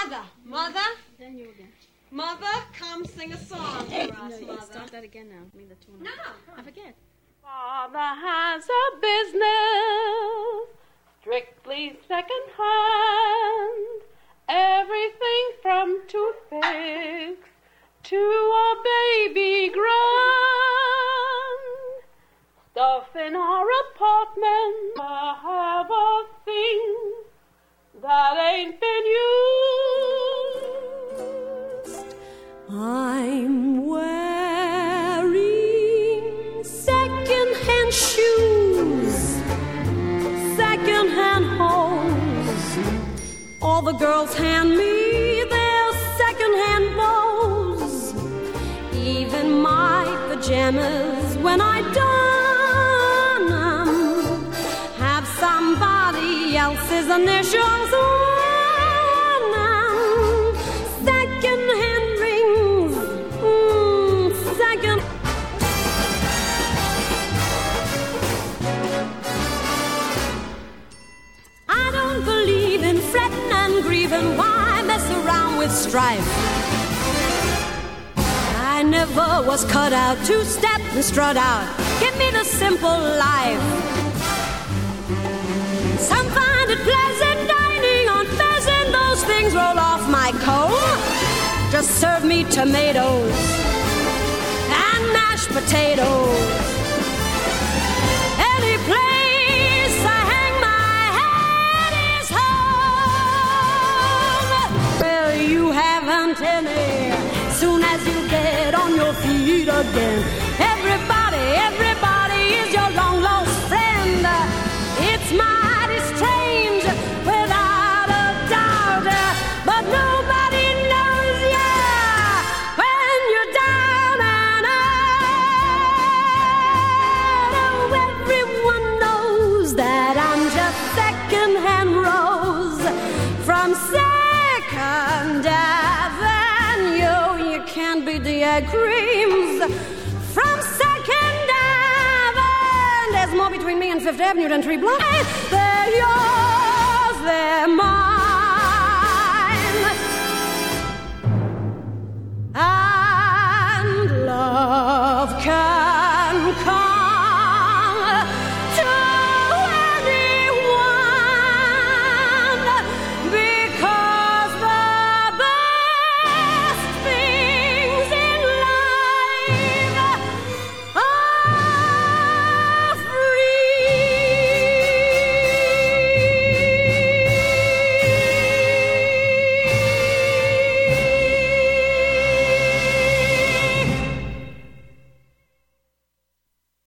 Mother? Then you again. Mother, come sing a song for us, Mother. Start that again now. I mean the tune. No. I forget. Father has a business, strictly second hand. Everything from toothpicks to a baby grand. Stuff in our apartment. I have a thing that ain't been used. I'm wearing second-hand shoes, second-hand hose. All the girls hand me their second-hand bows. Even my pajamas, when I don 'em, have somebody else's initials on 'em. Second-hand rings, second. I don't believe in fretting and grieving. Why mess around with strife? I never was cut out to step and strut out. Give me the simple life. Some find it pleasant dining on pheasant. Those things roll off my comb. Just serve me tomatoes and mashed potatoes. Any place I hang my head is home. Well, you haven't any. Soon as you get on your feet again, everybody is your long-lost friend. It's mighty strange, without a doubt, but nobody knows you when you're down and out. Oh, everyone knows that I'm just second-hand Rose from Second Avenue. You can't beat the egg creams from Second Avenue. There's more between me and Fifth Avenue than Tree Blunt. They're yours, they're mine.